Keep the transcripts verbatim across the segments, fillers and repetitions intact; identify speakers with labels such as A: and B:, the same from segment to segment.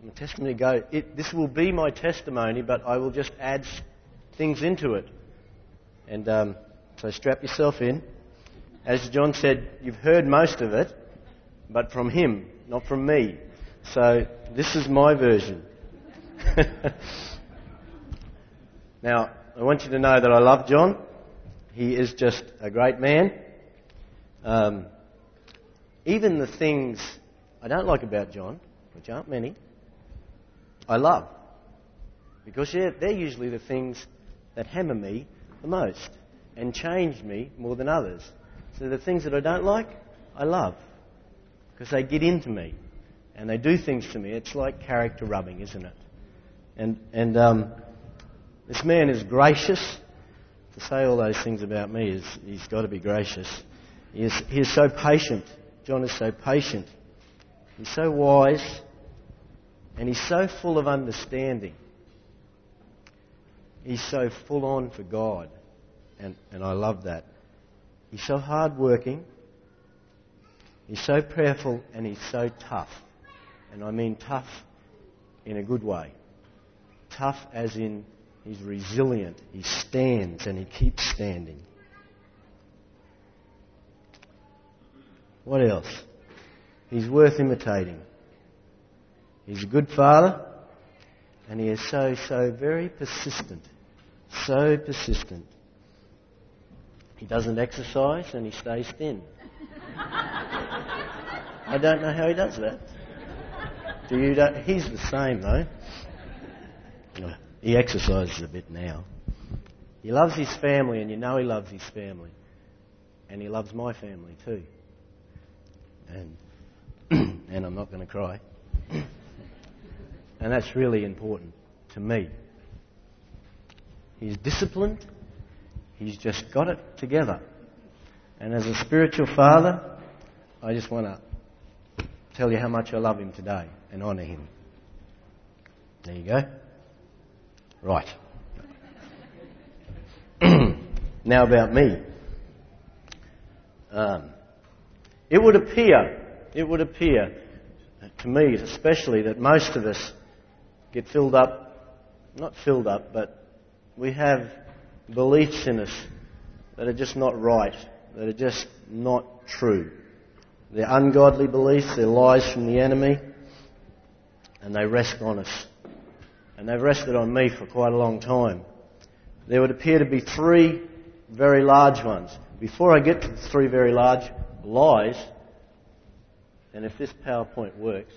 A: my testimony go, it, this will be my testimony, but I will just add things into it. And um, so strap yourself in. As John said, you've heard most of it, but from him, not from me. So this is my version. Now, I want you to know that I love John. He is just a great man. Um, even the things I don't like about John, which aren't many, I love. Because they're usually the things that hammer me the most and change me more than others. So the things that I don't like, I love. Because they get into me and they do things to me. It's like character rubbing, isn't it? And and um, this man is gracious. To say all those things about me is he's got to be gracious. He is, he is so patient. John is so patient. He's so wise. And he's so full of understanding. He's so full on for God. And, and I love that. He's so hard-working. He's so prayerful, and he's so tough. And I mean tough in a good way. Tough as in he's resilient. He stands and he keeps standing. What else? He's worth imitating. He's a good father, and he is so, so very persistent. So persistent. He doesn't exercise and he stays thin. I don't know how he does that. Do you? Don't? He's the same though. He exercises a bit now. He loves his family, and you know he loves his family. And he loves my family too. And and I'm not going to cry. And that's really important to me. He's disciplined. He's just got it together. And as a spiritual father, I just want to tell you how much I love him today and honour him. There you go. Right. Now about me. Um, it would appear, it would appear to me especially that most of us get filled up, not filled up, but we have beliefs in us that are just not right, that are just not true. They're ungodly beliefs, they're lies from the enemy, and they rest on us. And they've rested on me for quite a long time. There would appear to be three very large ones. Before I get to the three very large lies, and if this PowerPoint works,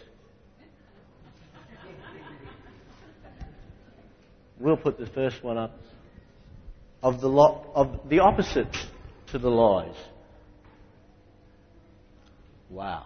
A: we'll put the first one up, of the lot of the opposites to the lies. Wow.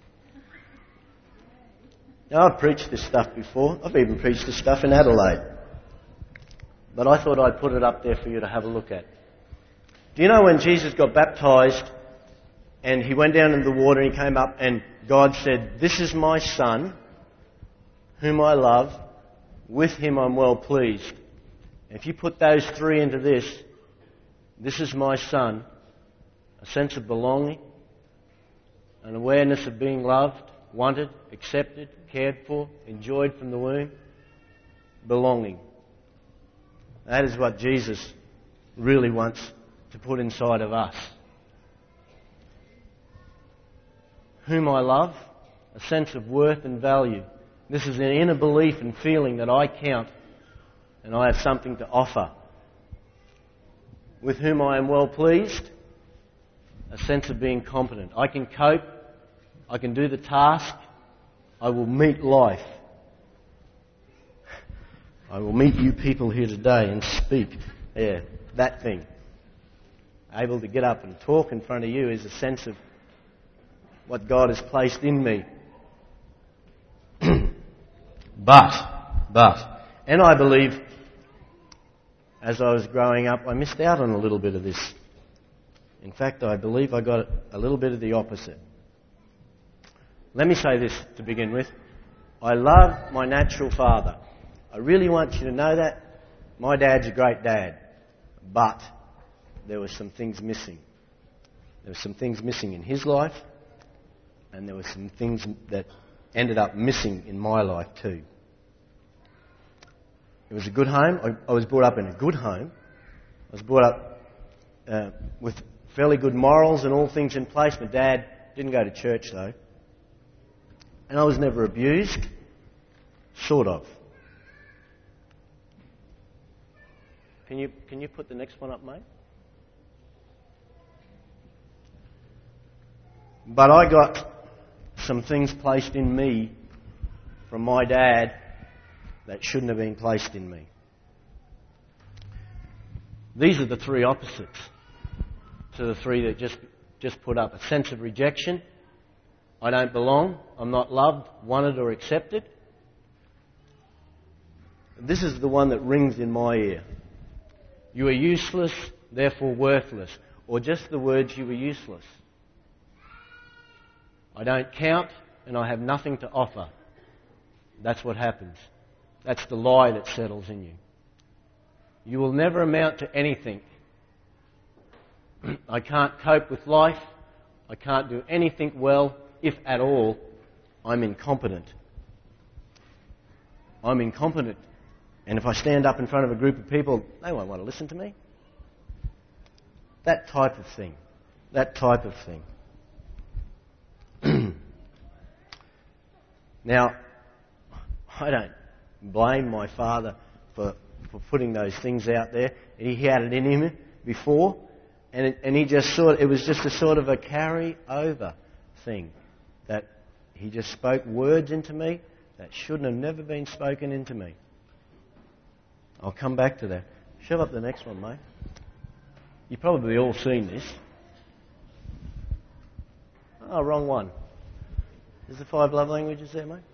A: Now, I've preached this stuff before. I've even preached this stuff in Adelaide. But I thought I'd put it up there for you to have a look at. Do you know when Jesus got baptised and he went down into the water and he came up and God said, "This is my Son, whom I love. With him I'm well pleased." If you put those three into this, this is my Son, a sense of belonging, an awareness of being loved, wanted, accepted, cared for, enjoyed from the womb, belonging. That is what Jesus really wants to put inside of us. Whom I love, a sense of worth and value. This is an inner belief and feeling that I count and I have something to offer. With whom I am well pleased, a sense of being competent. I can cope, I can do the task, I will meet life. I will meet you people here today and speak. Yeah, that thing. Able to get up and talk in front of you is a sense of what God has placed in me. but, but, and I believe as I was growing up, I missed out on a little bit of this. In fact, I believe I got a little bit of the opposite. Let me say this to begin with. I love my natural father. I really want you to know that. My dad's a great dad. But there were some things missing. There were some things missing in his life. And there were some things that ended up missing in my life too. It was a good home. I, I was brought up in a good home. I was brought up uh, with fairly good morals and all things in place. My dad didn't go to church though. And I was never abused. Sort of. Can you, can you put the next one up, mate? But I got some things placed in me from my dad that shouldn't have been placed in me. These are the three opposites to the three that just, just put up. A sense of rejection. I don't belong. I'm not loved, wanted or accepted. This is the one that rings in my ear. You are useless, therefore worthless. Or just the words, you are useless. I don't count and I have nothing to offer. That's what happens. That's the lie that settles in you. You will never amount to anything. I can't cope with life. I can't do anything well, if at all. I'm incompetent. I'm incompetent. And if I stand up in front of a group of people, they won't want to listen to me. That type of thing. That type of thing. Now, I don't blame my father for, for putting those things out there. He had it in him before, and it, and he just sort. It was just a sort of a carry over thing that he just spoke words into me that shouldn't have never been spoken into me. I'll come back to that. Shove up the next one, mate. You've probably all seen this. Oh, wrong one. Is the five love languages there, mate?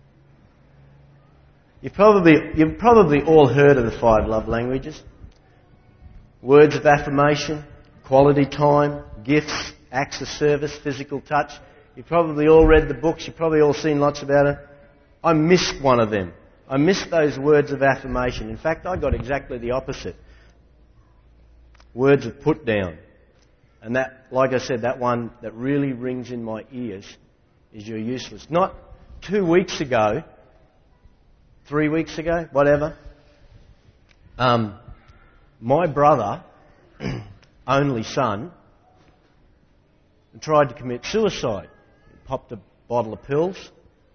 A: You've probably, you've probably all heard of the five love languages. Words of affirmation, quality time, gifts, acts of service, physical touch. You've probably all read the books. You've probably all seen lots about it. I missed one of them. I missed those words of affirmation. In fact, I got exactly the opposite. Words of put down. And that, like I said, that one that really rings in my ears is you're useless. Not two weeks ago, three weeks ago, whatever, um, my brother, only son, tried to commit suicide. He popped a bottle of pills.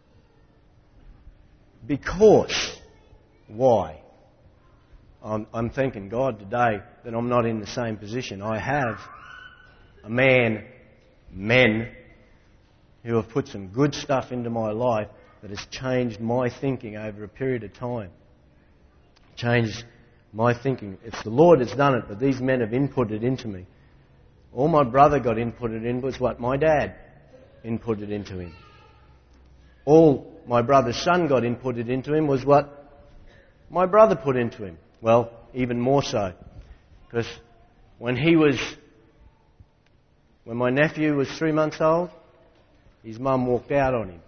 A: Because, why? I'm, I'm thanking God today that I'm not in the same position. I have a man, men, who have put some good stuff into my life that has changed my thinking over a period of time. Changed my thinking. It's the Lord that's done it, but these men have inputted into me. All my brother got inputted in was what my dad inputted into him. All my brother's son got inputted into him was what my brother put into him. Well, even more so. Because when he was, when my nephew was three months old, his mum walked out on him.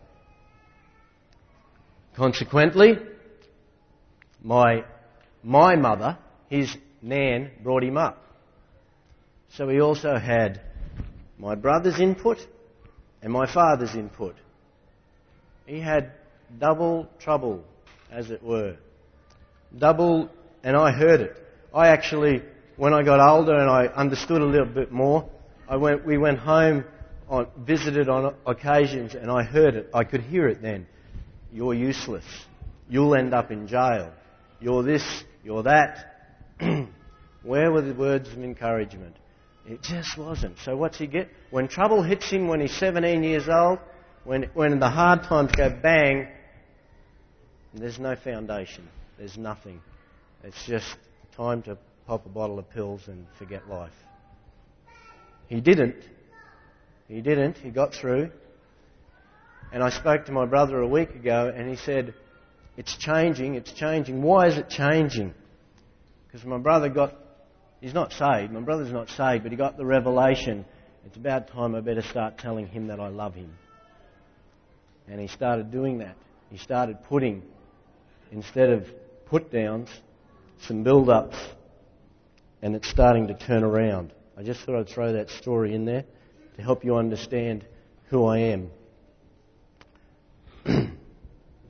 A: Consequently, my, my mother, his nan, brought him up. So he also had my brother's input and my father's input. He had double trouble, as it were. Double, and I heard it. I actually, when I got older and I understood a little bit more, I went. We went home, on, visited on occasions, and I heard it. I could hear it then. You're useless. You'll end up in jail. You're this, you're that. Where were the words of encouragement? It just wasn't. So what's he get? When trouble hits him when he's seventeen years old, when, when the hard times go bang, there's no foundation. There's nothing. It's just time to pop a bottle of pills and forget life. He didn't. He didn't. He got through. And I spoke to my brother a week ago and he said, it's changing, it's changing. Why is it changing? Because my brother got, he's not saved, my brother's not saved, but he got the revelation, it's about time I better start telling him that I love him. And he started doing that. He started putting, instead of put-downs, some build-ups, and it's starting to turn around. I just thought I'd throw that story in there to help you understand who I am.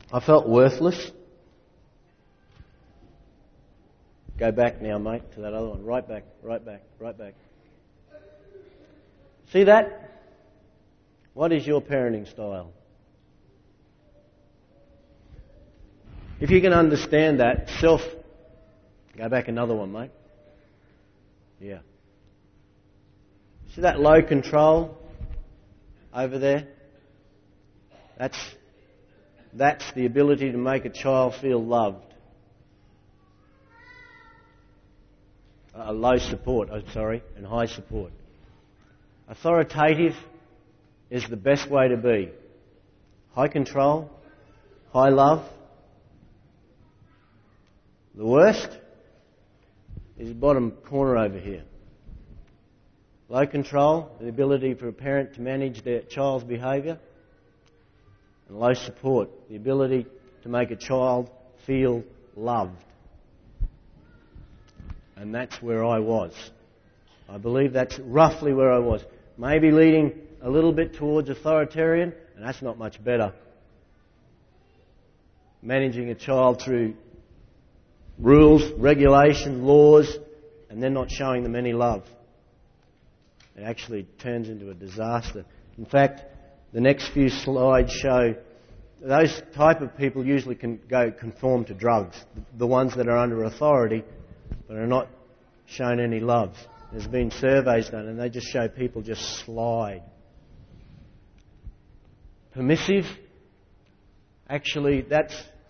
A: I felt worthless. Go back now, mate, to that other one. Right back, right back, right back. See that? What is your parenting style? If you can understand that, self... Go back another one, mate. Yeah. See that low control over there? That's, that's the ability to make a child feel loved. Uh, low support, oh, sorry, and high support. Authoritative is the best way to be. High control, high love. The worst is the bottom corner over here. Low control, the ability for a parent to manage their child's behaviour. And low support, the ability to make a child feel loved. And that's where I was. I believe that's roughly where I was. Maybe leading a little bit towards authoritarian, and that's not much better. Managing a child through rules, regulation, laws, and then not showing them any love. It actually turns into a disaster. In fact, the next few slides show those type of people usually can go conform to drugs. The ones that are under authority but are not shown any love. There's been surveys done and they just show people just slide. Permissive, actually that's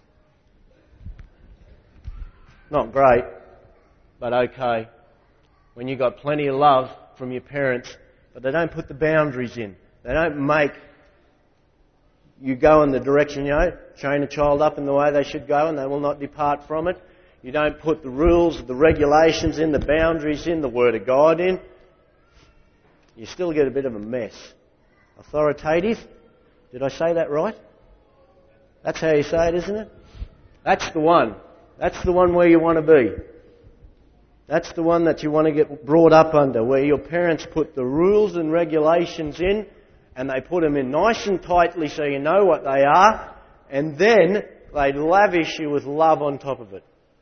A: not great, but okay. When you've got plenty of love from your parents, but they don't put the boundaries in. They don't make you go in the direction, you know, train a child up in the way they should go and they will not depart from it. You don't put the rules, the regulations in, the boundaries in, the Word of God in. You still get a bit of a mess. Authoritative. Did I say that right? That's how you say it, isn't it? That's the one. That's the one where you want to be. That's the one that you want to get brought up under, where your parents put the rules and regulations in, and they put them in nice and tightly so you know what they are, and then they lavish you with love on top of it.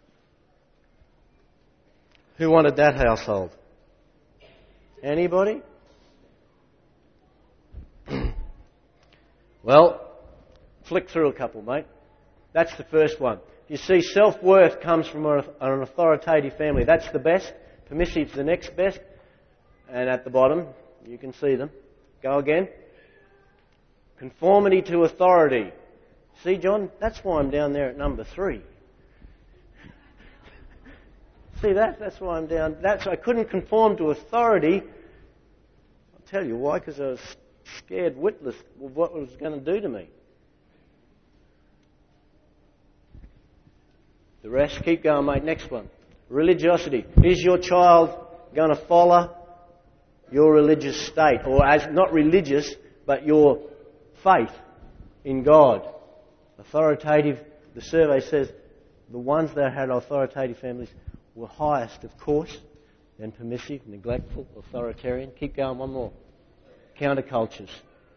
A: Who wanted that household? Anybody? Well, flick through a couple, mate. That's the first one. You see, self-worth comes from an authoritative family. That's the best. Permissive's the next best. And at the bottom, you can see them. Go again. Conformity to authority. See, John, that's why I'm down there at number three. See that? That's why I'm down. That's I couldn't conform to authority. I'll tell you why, because I was scared witless of what it was going to do to me. The rest, keep going, mate. Next one. Religiosity. Is your child going to follow your religious state? Or as not religious, but your faith in God? Authoritative, the survey says the ones that had authoritative families were highest, of course, then permissive, neglectful, authoritarian. Keep going, one more. Countercultures.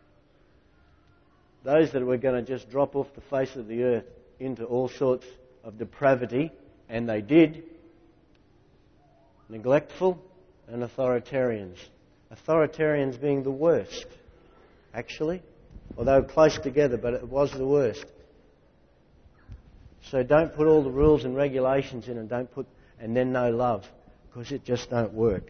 A: Those that were going to just drop off the face of the earth into all sorts of depravity, and they did. Neglectful and authoritarians. Authoritarians being the worst, actually. Well, they were close together, but it was the worst. So don't put all the rules and regulations in and don't put and then no love, because it just don't work.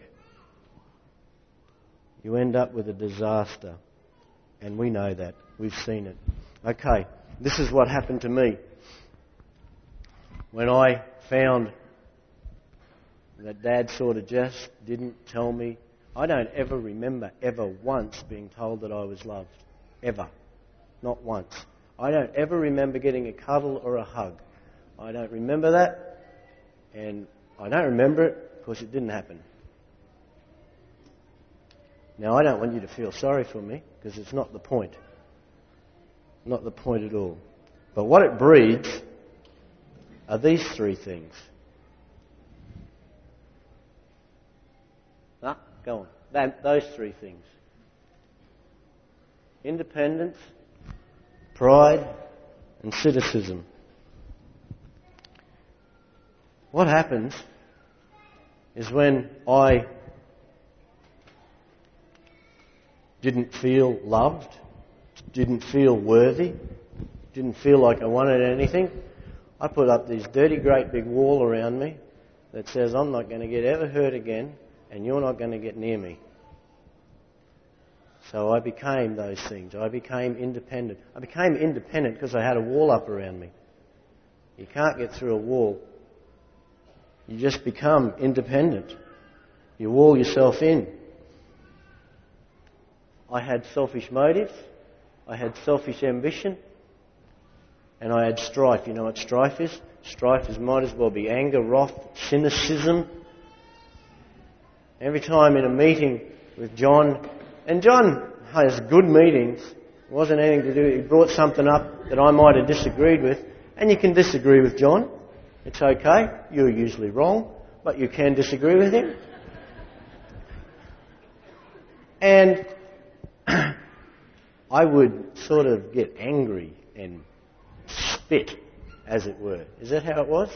A: You end up with a disaster. And we know that. We've seen it. Okay, this is what happened to me. When I found that Dad sort of just didn't tell me, I don't ever remember ever once being told that I was loved. Ever. Not once. I don't ever remember getting a cuddle or a hug. I don't remember that, and I don't remember it because it didn't happen. Now, I don't want you to feel sorry for me, because it's not the point. Not the point at all. But what it breeds are these three things. Ah, go on. That, those three things. Independence, pride, and cynicism. What happens is when I didn't feel loved, didn't feel worthy, didn't feel like I wanted anything, I put up this dirty great big wall around me that says I'm not going to get ever hurt again and you're not going to get near me. So I became those things. I became independent. I became independent because I had a wall up around me. You can't get through a wall. You just become independent. You wall yourself in. I had selfish motives. I had selfish ambition. And I had strife. You know what strife is? Strife is might as well be anger, wrath, cynicism. Every time in a meeting with John, and John has good meetings, it wasn't anything to do, he brought something up that I might have disagreed with, and you can disagree with John. It's okay, you're usually wrong, but you can disagree with him. And I would sort of get angry and spit, as it were. Is that how it was?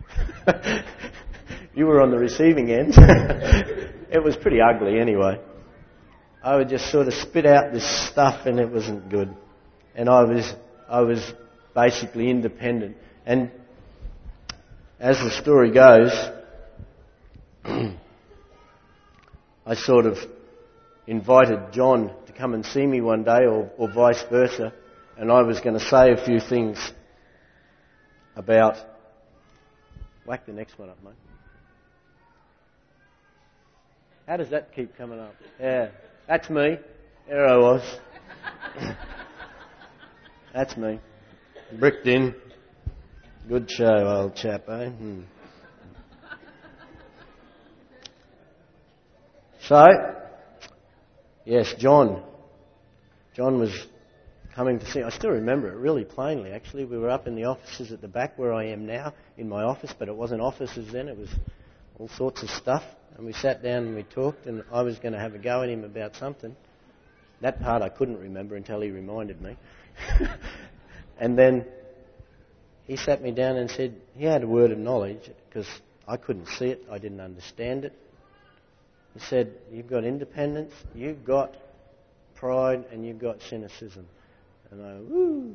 A: You were on the receiving end. It was pretty ugly anyway. I would just sort of spit out this stuff and it wasn't good. And I was I was basically independent. And as the story goes, I sort of invited John to come and see me one day, or, or vice versa, and I was going to say a few things about... Whack the next one up, mate. How does that keep coming up? Yeah, that's me. There I was. That's me. Bricked in. Good show, old chap, eh? Hmm. So, yes, John. John was coming to see. I still remember it really plainly, actually. We were up in the offices at the back where I am now, in my office, but it wasn't offices then, it was all sorts of stuff. And we sat down and we talked, and I was going to have a go at him about something. That part I couldn't remember until he reminded me. And then he sat me down and said, he had a word of knowledge, because I couldn't see it, I didn't understand it. He said, you've got independence, you've got pride, and you've got cynicism. And I, woo,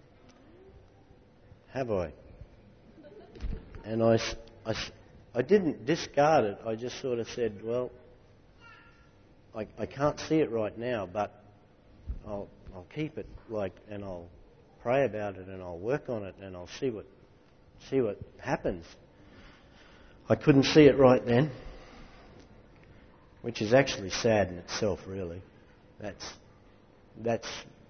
A: have I? And I, I, I didn't discard it, I just sort of said, well, I, I can't see it right now, but I'll, I'll keep it, like, and I'll pray about it, and I'll work on it, and I'll see what, see what happens. I couldn't see it right then, which is actually sad in itself, really. That's, that's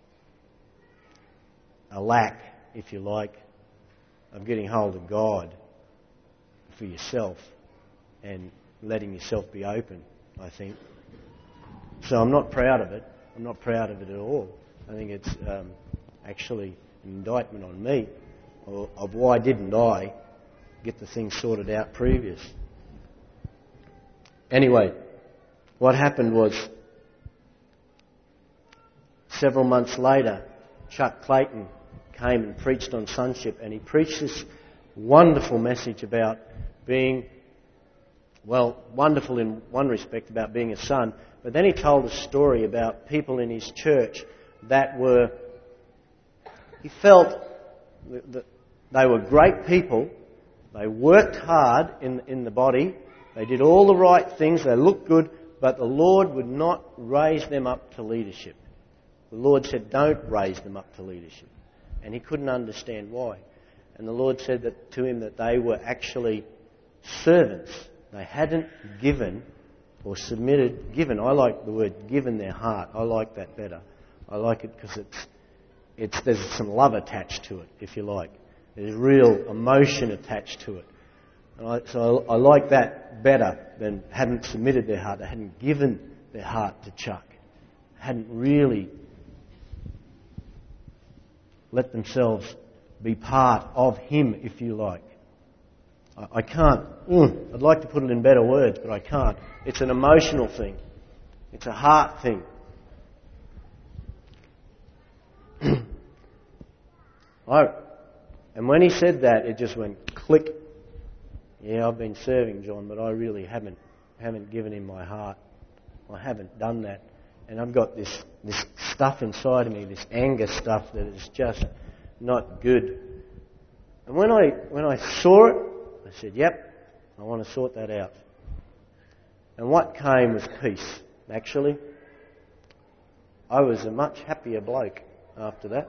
A: a lack, if you like, of getting hold of God for yourself and letting yourself be open, I think. So I'm not proud of it. I'm not proud of it at all. I think it's um, actually an indictment on me of, of why didn't I get the thing sorted out previous. Anyway, what happened was several months later, Chuck Clayton came and preached on sonship, and he preached this wonderful message about being, well, wonderful in one respect about being a son, but then he told a story about people in his church that were, he felt that they were great people, they worked hard in, in the body, they did all the right things, they looked good, but the Lord would not raise them up to leadership. The Lord said, don't raise them up to leadership. And he couldn't understand why. And the Lord said that to him that they were actually servants. They hadn't given or submitted, given, I like the word given their heart. I like that better. I like it because it's, it's, there's some love attached to it, if you like. There's real emotion attached to it. And I, so I, I like that better than hadn't submitted their heart. They hadn't given their heart to Chuck. Hadn't really let themselves be part of him, if you like. I, I can't, mm, I'd like to put it in better words, but I can't. It's an emotional thing. It's a heart thing. I And when he said that, it just went click. Yeah, I've been serving John, but I really haven't haven't given him my heart. I haven't done that. And I've got this, this stuff inside of me, this anger stuff that is just not good. And when I when I saw it, I said, yep, I want to sort that out. And what came was peace, actually. I was a much happier bloke after that.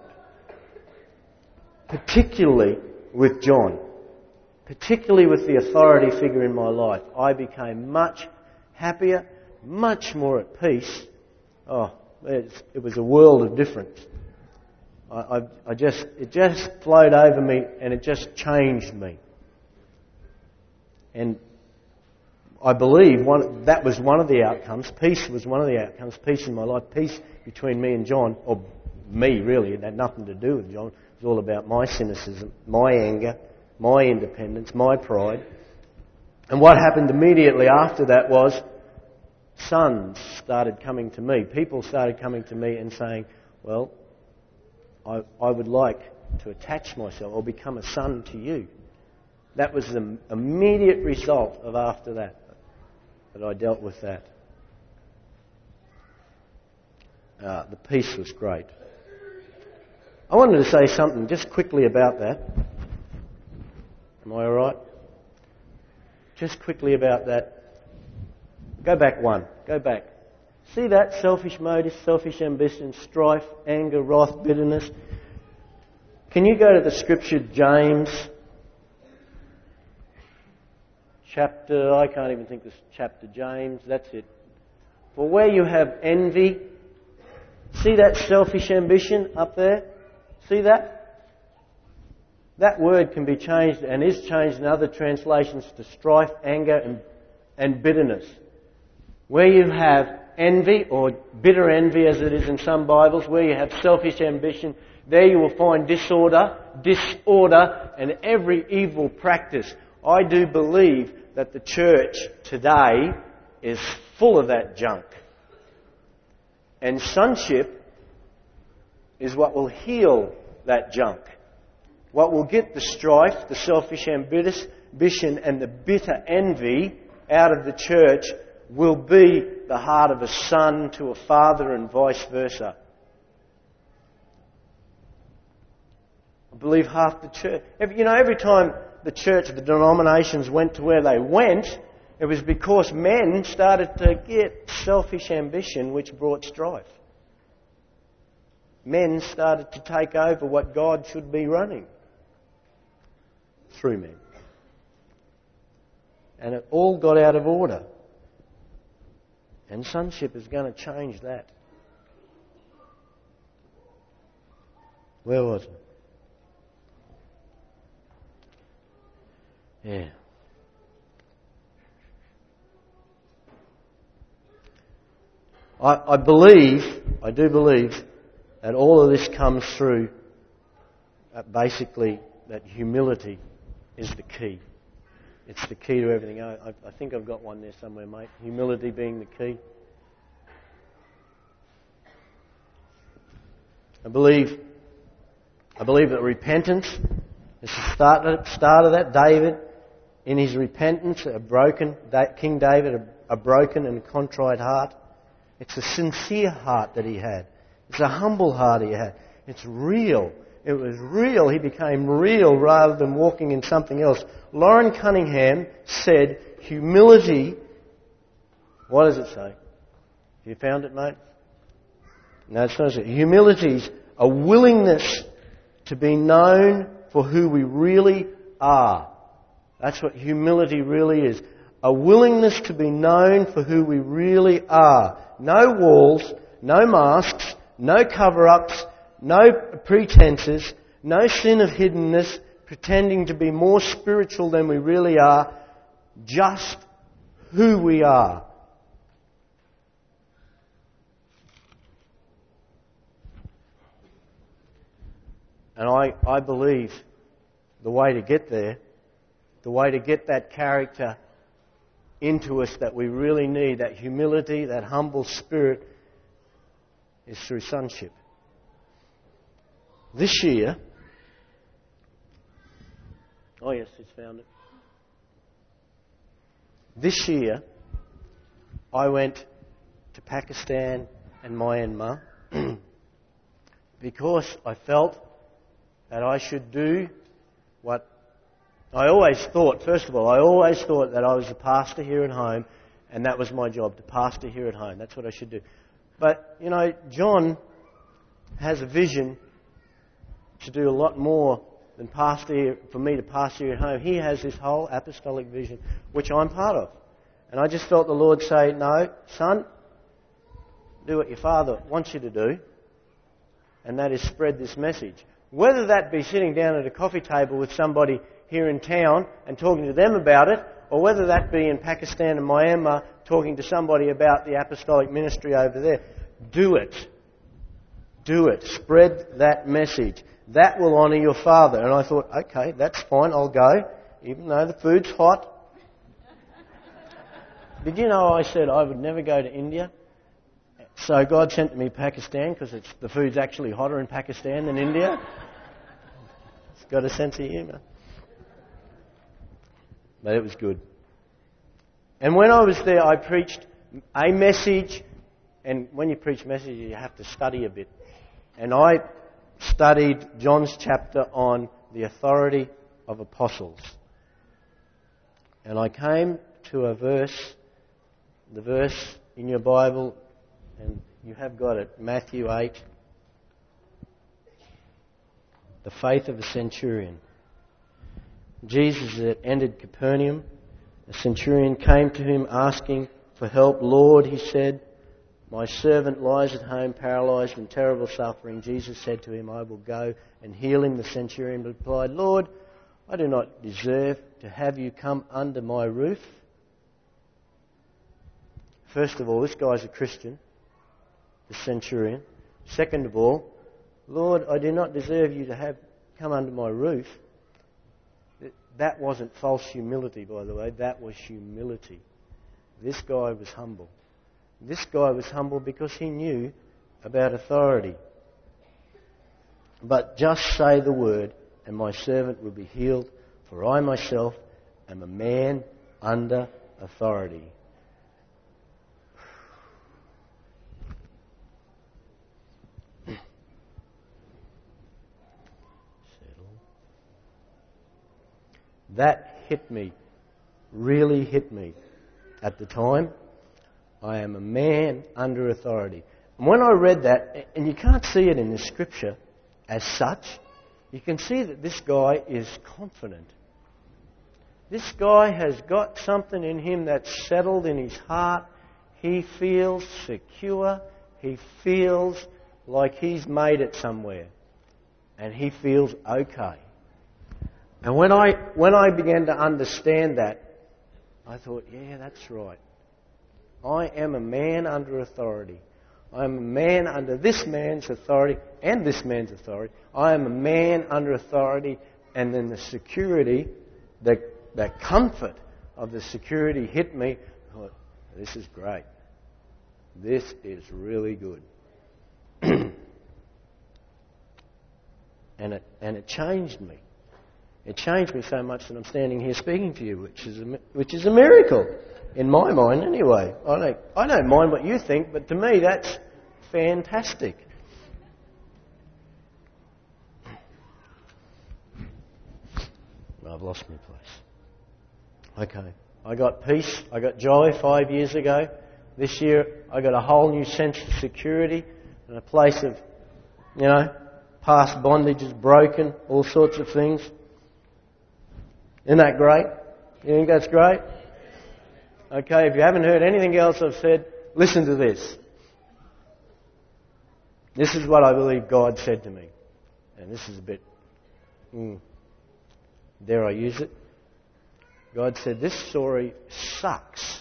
A: Particularly with John. Particularly with the authority figure in my life. I became much happier, much more at peace. Oh, it was a world of difference. I, I, I just, it just flowed over me and it just changed me. And I believe one, that was one of the outcomes. Peace was one of the outcomes. Peace in my life. Peace between me and John. Or me, really. It had nothing to do with John. It was all about my cynicism, my anger, my independence, my pride. And what happened immediately after that was sons started coming to me. People started coming to me and saying, well, I, I would like to attach myself or become a son to you. That was the immediate result of after that, that I dealt with that. Uh, the peace was great. I wanted to say something just quickly about that. Am I all right? Just quickly about that. Go back one. Go back. See that? Selfish motives, selfish ambition, strife, anger, wrath, bitterness. Can you go to the scripture, James? Chapter, I can't even think this chapter, James. That's it. For where you have envy, see that selfish ambition up there? See that? That word can be changed and is changed in other translations to strife, anger and, and bitterness. Where you have envy, or bitter envy as it is in some Bibles, where you have selfish ambition, there you will find disorder, disorder and every evil practice. I do believe that the church today is full of that junk. And sonship is what will heal that junk. What will get the strife, the selfish ambition and the bitter envy out of the church will be the heart of a son to a father and vice versa. I believe half the church... Every, you know, every time the church, the denominations went to where they went, it was because men started to get selfish ambition which brought strife. Men started to take over what God should be running through men. And it all got out of order. And sonship is going to change that. Where was it? Yeah. I, I believe, I do believe, that all of this comes through uh, basically that humility is the key. It's the key to everything. I, I, I think I've got one there somewhere, mate. Humility being the key. I believe, I believe that repentance is the start, start of that. David, in his repentance, a broken, King David, a, a broken and contrite heart. It's a sincere heart that he had. It's a humble heart he had. It's real. It was real. He became real rather than walking in something else. Lauren Cunningham said, humility... What does it say? Have you found it, mate? No, it's not. Humility is a willingness to be known for who we really are. That's what humility really is. A willingness to be known for who we really are. No walls, no masks, no cover-ups, no pretenses, no sin of hiddenness, pretending to be more spiritual than we really are, just who we are. And I, I believe the way to get there, the way to get that character into us that we really need, that humility, that humble spirit, is through sonship. This year, Oh yes, it's found it. This year, I went to Pakistan and Myanmar because I felt that I should do what I always thought. First of all, I always thought that I was a pastor here at home, and that was my job, to pastor here at home. That's what I should do. But, you know, John has a vision to do a lot more than pastor here, for me to pastor here at home. He has this whole apostolic vision, which I'm part of. And I just felt the Lord say, no, son, do what your father wants you to do, and that is spread this message. Whether that be sitting down at a coffee table with somebody here in town and talking to them about it, or whether that be in Pakistan and Myanmar talking to somebody about the apostolic ministry over there, do it. Do it. Spread that message. That will honour your father. And I thought, okay, that's fine, I'll go, even though the food's hot. Did you know I said I would never go to India? So God sent me Pakistan because it's, the food's actually hotter in Pakistan than India. It's got a sense of humour. But it was good. And when I was there, I preached a message. And when you preach messages, you have to study a bit. And I studied John's chapter on the authority of apostles. And I came to a verse, the verse in your Bible, and you have got it, Matthew eight. The faith of a centurion. Jesus had entered Capernaum. A centurion came to him asking for help. Lord, he said, my servant lies at home paralysed in terrible suffering. Jesus said to him, I will go and heal him. The centurion replied, Lord, I do not deserve to have you come under my roof. First of all, this guy's a Christian, the centurion. Second of all, Lord, I do not deserve you to have come under my roof. That wasn't false humility, by the way. That was humility. This guy was humble. This guy was humble because he knew about authority. But just say the word, and my servant will be healed, for I myself am a man under authority. That hit me, really hit me at the time. I am a man under authority. And when I read that, and you can't see it in the scripture as such, you can see that this guy is confident. This guy has got something in him that's settled in his heart. He feels secure. He feels like he's made it somewhere. And he feels okay. And when I when I began to understand that, I thought, yeah, that's right. I am a man under authority. I am a man under this man's authority and this man's authority. I am a man under authority, and then the security, the, the comfort of the security hit me. I thought, this is great. This is really good. and it and it changed me. It changed me so much that I'm standing here speaking to you, which is a, which is a miracle in my mind anyway. I don't, I don't mind what you think, but to me that's fantastic. I've lost my place. Okay. I got peace, I got joy five years ago. This year I got a whole new sense of security and a place of, you know, past bondage is broken, all sorts of things. Isn't that great? You think that's great? Okay, if you haven't heard anything else I've said, listen to this. This is what I believe God said to me. And this is a bit, mm, dare I use it? God said, this story sucks.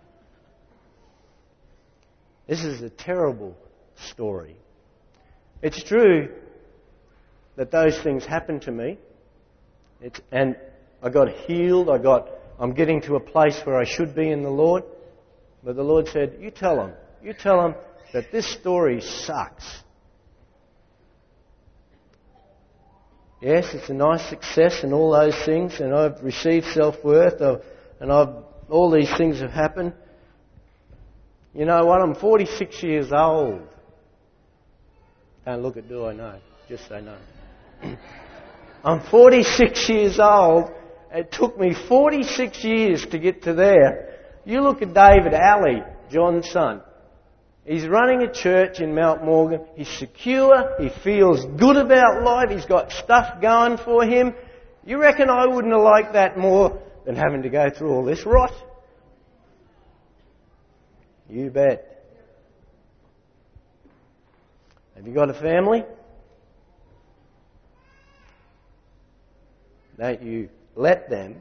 A: This is a terrible story. It's true that those things happened to me. It's, and I got healed. I got, I'm getting to a place where I should be in the Lord. But the Lord said, you tell them. You tell them that this story sucks. Yes, it's a nice success and all those things, and I've received self-worth, and I've, all these things have happened. You know what? I'm forty-six years old. Don't look it, do I know? Just say no. I'm forty-six years old. It took me forty-six years to get to there. You look at David Alley, John's son. He's running a church in Mount Morgan. He's secure. He feels good about life. He's got stuff going for him. You reckon I wouldn't have liked that more than having to go through all this rot? You bet. Have you got a family? Don't you let them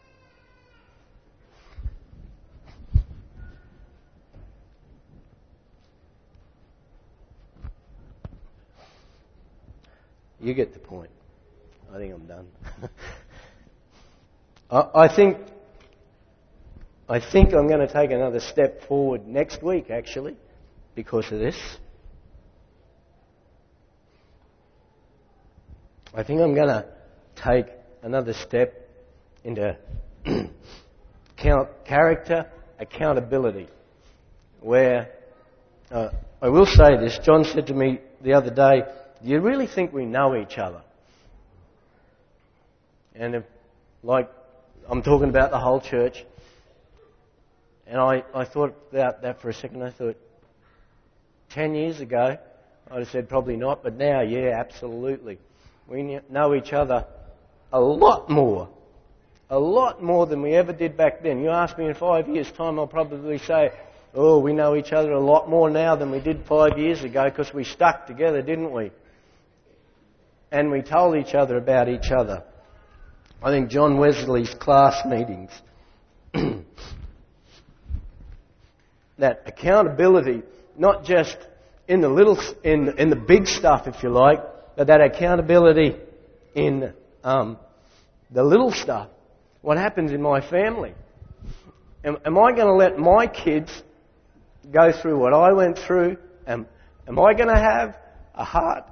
A: You get the point. I think I'm done. I, I think I think I'm going to take another step forward next week, actually, because of this. I think I'm going to take another step into count, character accountability, where uh, I will say this. John said to me the other day, do you really think we know each other? And if, like, I'm talking about the whole church, and I, I thought about that for a second. I thought, ten years ago, I'd have said probably not, but now, yeah, absolutely. We know each other a lot more. A lot more than we ever did back then. You ask me in five years' time, I'll probably say, oh, we know each other a lot more now than we did five years ago because we stuck together, didn't we? And we told each other about each other. I think John Wesley's class meetings, that accountability, not just in the little, in in the big stuff, if you like, but that accountability in um, the little stuff. What happens in my family? Am, am I going to let my kids go through what I went through? Am, am I going to have a heart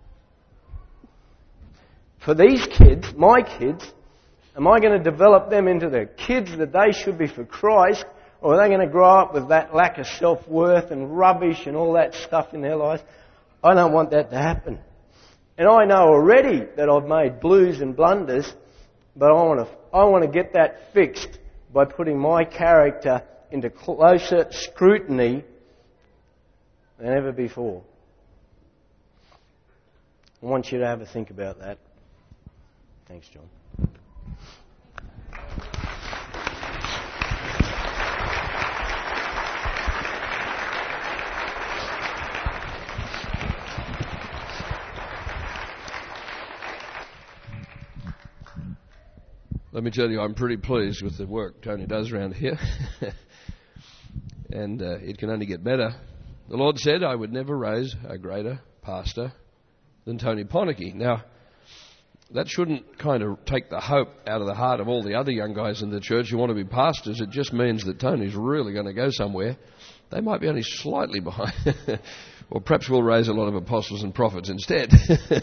A: for these kids, my kids? Am I going to develop them into the kids that they should be for Christ? Or are they going to grow up with that lack of self-worth and rubbish and all that stuff in their lives? I don't want that to happen. And I know already that I've made blues and blunders, but I want to, I want to get that fixed by putting my character into closer scrutiny than ever before. I want you to have a think about that. Thanks, John.
B: Let me tell you, I'm pretty pleased with the work Tony does around here. and uh, it can only get better. The Lord said I would never raise a greater pastor than Tony Ponicky. Now, that shouldn't kind of take the hope out of the heart of all the other young guys in the church who want to be pastors. It just means that Tony's really going to go somewhere. They might be only slightly behind. Or perhaps we'll raise a lot of apostles and prophets instead.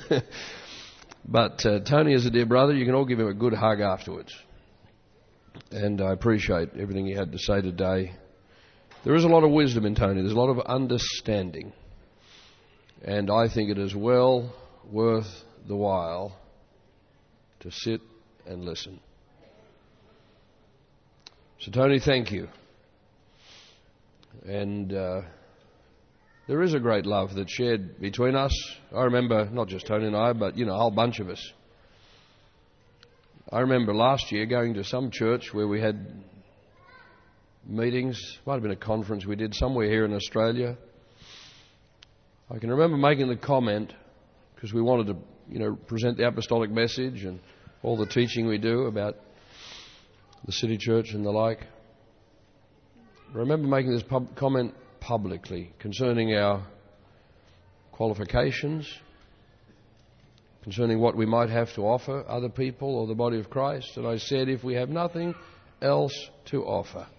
B: But uh, Tony is a dear brother. You can all give him a good hug afterwards. And I appreciate everything he had to say today. There is a lot of wisdom in Tony. There's a lot of understanding. And I think it is well worth the while to sit and listen. So Tony, thank you. And uh, there is a great love that's shared between us. I remember, not just Tony and I, but, you know, a whole bunch of us. I remember last year going to some church where we had meetings. Might have been a conference we did somewhere here in Australia. I can remember making the comment, because we wanted to, you know, present the apostolic message and all the teaching we do about the city church and the like. I remember making this pub- comment publicly concerning our qualifications, concerning what we might have to offer other people or the body of Christ. And I said, if we have nothing else to offer,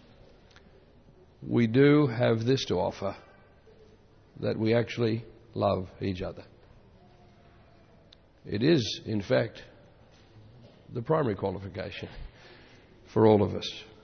B: we do have this to offer, that we actually love each other. It is, in fact, the primary qualification for all of us.